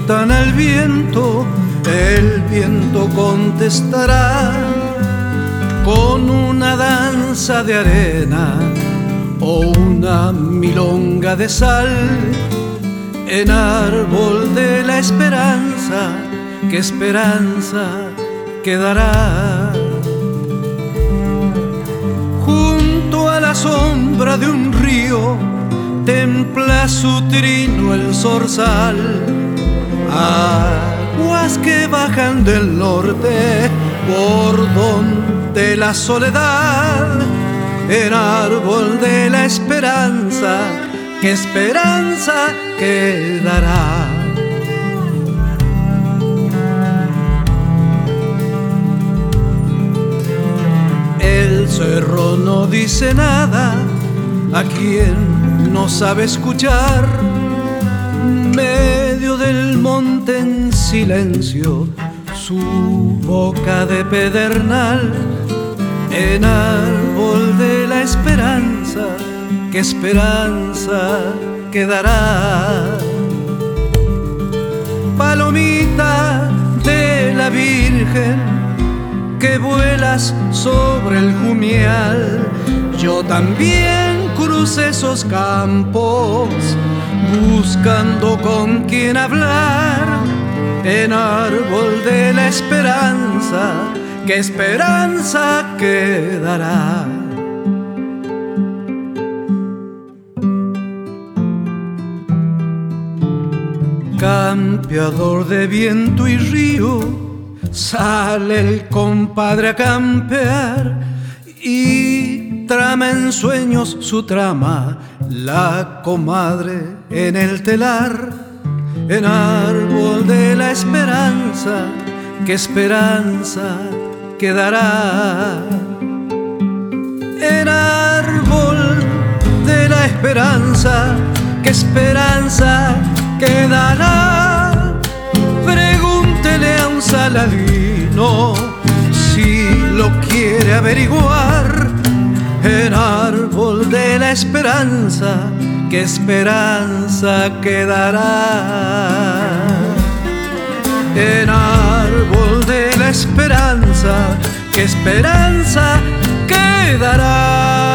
gritan al viento, el viento contestará con una danza de arena o una milonga de sal, en árbol de la esperanza, ¿qué esperanza quedará? Junto a la sombra de un río templa su trino el zorzal, aguas que bajan del norte, bordón de la soledad, en árbol de la esperanza, ¿qué esperanza quedará? El cerro no dice nada a quien no sabe escuchar, medio del monte en silencio, su boca de pedernal, en árbol de la esperanza, ¿qué esperanza quedará? Palomita de la Virgen, que vuelas sobre el jumial, yo también crucé esos campos buscando con quien hablar, en árbol de la esperanza, ¿qué esperanza quedará? Campeador de viento y río, sale el compadre a campear y trama en sueños su trama, la comadre en el telar, en árbol de la esperanza, ¿qué esperanza quedará? En árbol de la esperanza, ¿qué esperanza quedará? Pregúntele a un saladino si lo quiere averiguar, en árbol de la esperanza, ¿qué esperanza quedará? En árbol de la esperanza, ¿qué esperanza quedará?